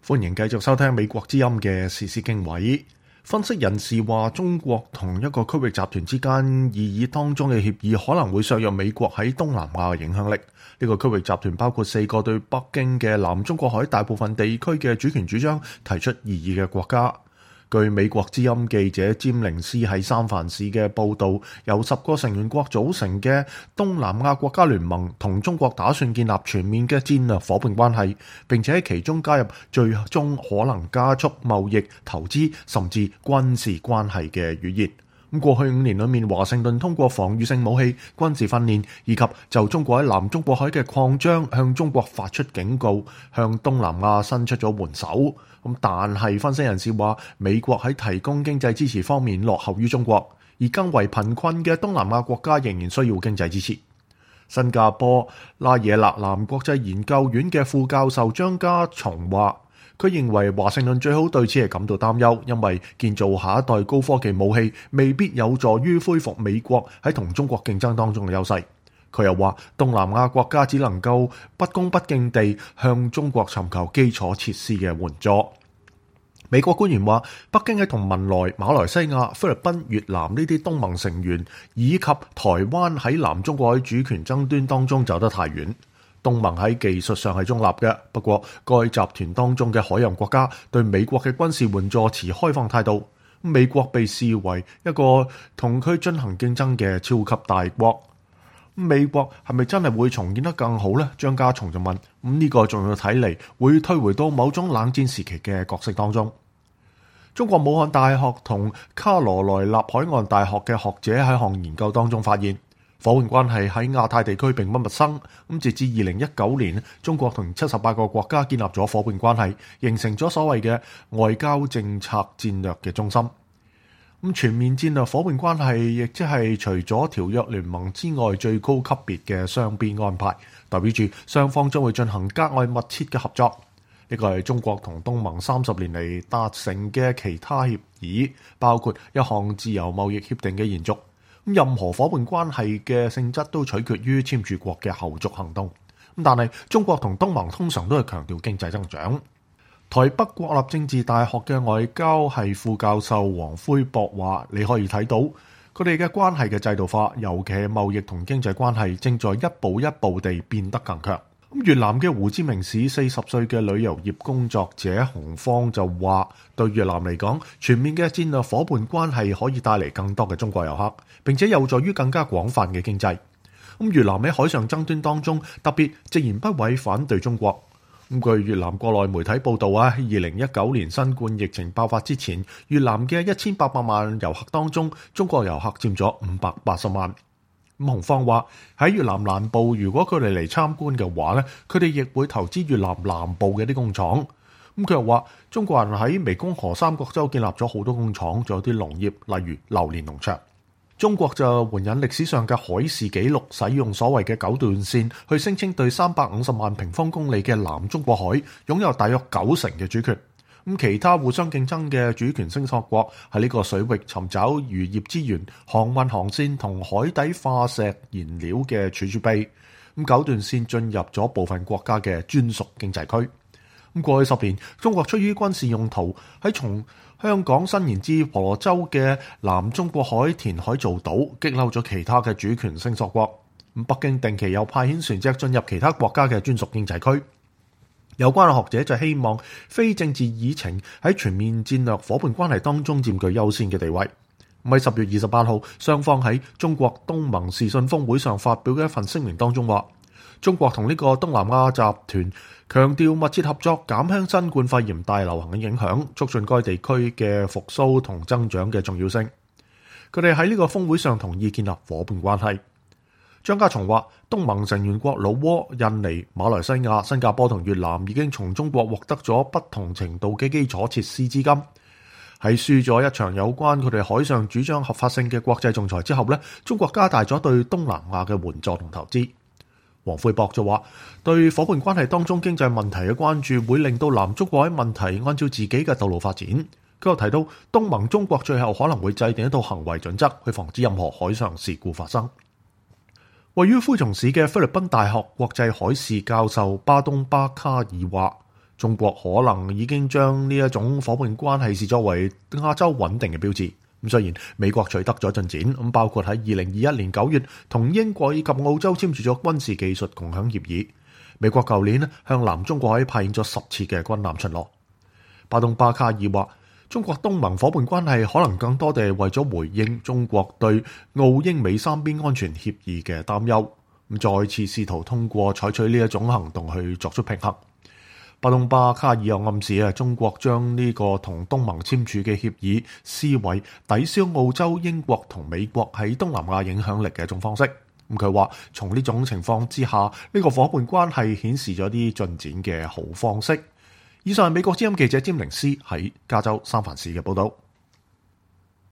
歡迎繼續收聽美國之音嘅時事經緯。分析人士話，中國同一個區域集團之間擬議當中嘅協議可能會削弱美國喺東南亞嘅影響力。呢個區域集團包括4個對北京嘅南中國海大部分地區嘅主權主張提出異議嘅國家。據美國之音記者詹寧斯喺三藩市嘅報導，由10個成員國組成嘅東南亞國家聯盟同中國打算建立全面嘅戰略夥伴關係，並且喺其中加入最終可能加速貿易、投資甚至軍事關係嘅語言。過去5年裏面，華盛頓通過防禦性武器、軍事訓練以及就中國喺南中國海嘅擴張向中國發出警告，向東南亞伸出咗援手。但係分析人士話，美國喺提供經濟支持方面落後於中國，而更為貧困嘅東南亞國家仍然需要經濟支持。新加坡拉惹勒南國際研究院嘅副教授張家松話，佢認為華盛頓最好對此係感到擔憂，因為建造下一代高科技武器未必有助於恢復美國喺同中國競爭當中嘅優勢。佢又話，東南亞國家只能夠不恭不敬地向中國尋求基礎設施嘅援助。美國官員話，北京喺同文萊、馬來西亞、菲律賓、越南呢啲東盟成員以及台灣喺南中國海主權爭端當中走得太遠。東盟喺技術上係中立嘅，不過該集團當中嘅海洋國家對美國嘅軍事援助持開放態度。美國被視為一個同佢進行競爭嘅超級大國。美國係咪真係會重建得更好呢？張家松就問。呢個仲要睇嚟會退回到某種冷戰時期嘅角色當中。中國武漢大學同卡羅來納海岸大學嘅學者喺項研究當中發現，夥伴關係喺亞太地區並不陌生。截至2019年，中國同78個國家建立咗夥伴關係，形成咗所謂嘅外交政策戰略嘅中心。全面戰略夥伴關係亦即係除咗條約聯盟之外最高級別嘅雙邊安排，代表住雙方將會進行格外密切嘅合作。呢個係中國同東盟30年嚟達成嘅其他協議，包括一項自由貿易協定嘅延續。任何夥伴關係嘅性質都取決於簽署國嘅後續行動。但係中國同東盟通常都係強調經濟增長。台北國立政治大學嘅外交系副教授黃魁博話，你可以睇到佢哋嘅關係嘅制度化，尤其係貿易同經濟關係正在一步一步地變得更強。越南嘅胡志明市40歲嘅旅遊業工作者洪方就話，對越南嚟講，全面嘅戰略夥伴關係可以帶嚟更多嘅中國遊客，並且有助於更加廣泛嘅經濟。越南喺海上爭端當中特別直言不諱反對中國。據越南國內媒體報道2019年新冠疫情爆發之前，越南嘅1800萬遊客當中，中國遊客佔咗580萬。洪方話喺越南南部，如果佢哋嚟參觀嘅話咧，佢哋亦會投資越南南部嘅啲工廠。佢又話，中國人喺湄公河三角洲建立咗好多工廠，仲有啲農業，例如榴蓮農場。中國就援引歷史上嘅海事記錄，使用所謂嘅9段線去聲稱對350萬平方公里嘅南中國海擁有大約90%嘅主權。其他互相競爭嘅主權聲索國喺呢個水域尋找漁業資源、航運航線同海底化石燃料嘅儲備。9段線進入咗部分國家嘅專屬經濟區。過去10年，中國出於軍事用途喺從香港伸延至婆羅洲嘅南中國海填海造島，激嬲咗其他嘅主權聲索國。北京定期又派遣船隻進入其他國家嘅專屬經濟區。有關嘅學者就希望非政治議程喺全面戰略夥伴關係當中佔據優先嘅地位。喺10月28號，雙方喺中國東盟視訊峰會上發表嘅一份聲明當中話，中國同呢個東南亞集團強調密切合作，減輕新冠肺炎大流行嘅影響，促進該地區嘅復甦同增長嘅重要性。佢哋喺呢個峰會上同意建立夥伴關係。張家松話，東盟成員國老撾、印尼、馬來西亞、新加坡同越南已經從中國獲得咗不同程度嘅基礎設施資金。喺輸咗一場有關佢哋海上主張合法性嘅國際仲裁之後呢，中國加大咗對東南亞嘅援助同投資。黃魁博就話，對夥伴關係當中經濟問題嘅關注會令到南中國海問題按照自己嘅道路發展。佢又提到，東盟中國最後可能會制定一套行為準則，去防止任何海上事故發生。位於灰松市嘅菲律賓大學國際海事教授巴東巴卡爾話， 中國可能已經將呢一種夥伴關係視作為亞洲穩定嘅標誌。咁雖然美國取得咗進展，咁包括喺2021年9月同英國以及澳洲簽署咗軍事技術共享協議。美國舊年向南中國海派遣咗10次嘅軍艦巡邏。巴東巴卡爾話，中國東盟夥伴關係可能更多地為咗回應中國對澳英美三邊安全協議嘅擔憂，咁再次試圖通過採取呢一種行動去作出平衡。巴東巴卡爾又暗示中國將呢個同東盟簽署嘅協議視為抵消澳洲、英國同美國喺東南亞影響力嘅一種方式。咁佢話從呢種情況之下，呢個夥伴關係顯示咗啲進展嘅好方式。以上係美國之音記者詹寧斯喺加州三藩市嘅報道。